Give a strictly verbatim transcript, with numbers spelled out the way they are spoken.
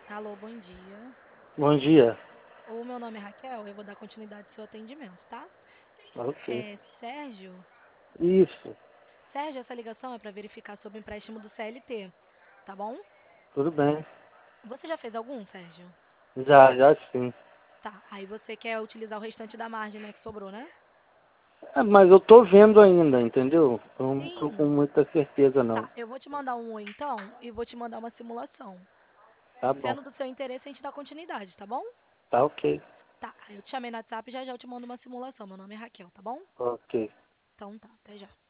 Alô, bom dia. Bom dia. O meu nome é Raquel, eu vou dar continuidade ao seu atendimento, tá? Ok. É Sérgio? Isso, Sérgio, essa ligação é para verificar sobre o empréstimo do C L T, tá bom? tudo bem. Você já fez algum, Sérgio? Já, já sim. Tá, aí você quer utilizar o restante da margem, né, que sobrou, né? É, mas eu tô vendo ainda, entendeu? Eu não tô com Sim. muita certeza Tá, não. eu vou te mandar um oi então e vou te mandar uma simulação. Tá bom. Sendo do seu interesse, a gente dá continuidade, tá bom? Tá ok. Tá, aí eu te chamei no WhatsApp e já já eu te mando uma simulação. Meu nome é Raquel, tá bom? Ok. Então tá, até já.